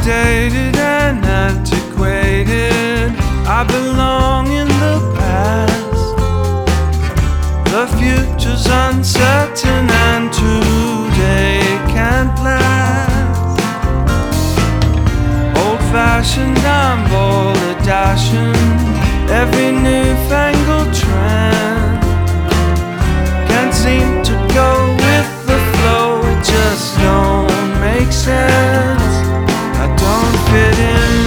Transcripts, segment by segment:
Outdated and antiquated, I belong in the past. The future's uncertain and today can't last. Old-fashioned, I'm bold dashing. Every newfangled trend can't seem to go with the flow. It just don't make sense. I don't fit in.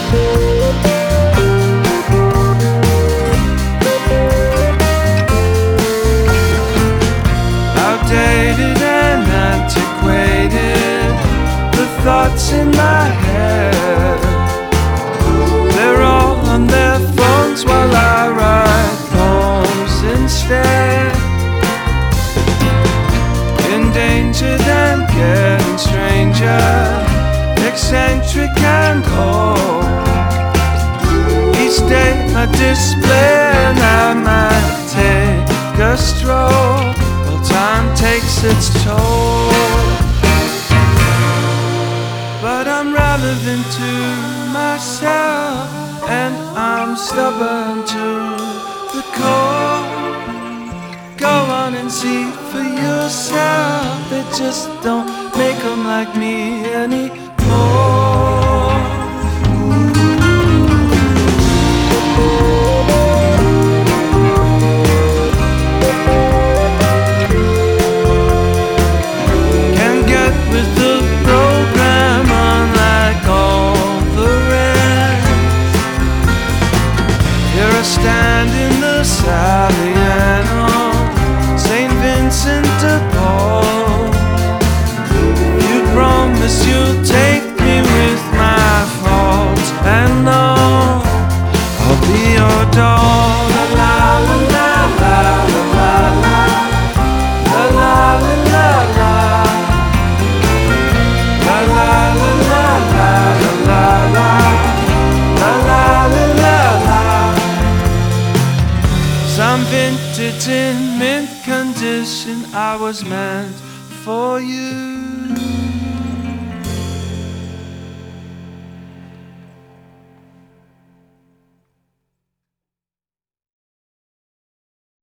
Outdated and antiquated, the thoughts in my head, they're all on their phones while I write poems instead. Endangered and getting stranger, eccentric and cold. Each day a display and I might take a stroll. Well, time takes its toll, but I'm relevant to myself, and I'm stubborn to the core. Go on and see for yourself. They just don't make them like me anymore. Can't get with the program unlike all the rest. Here I stand in the Saliano, St. Vincent de Paul. You promise you'll take me with my faults, and all I'll be your doll. La la la la la la la la la la la la la la la la la. Some vintage in mint condition, I was meant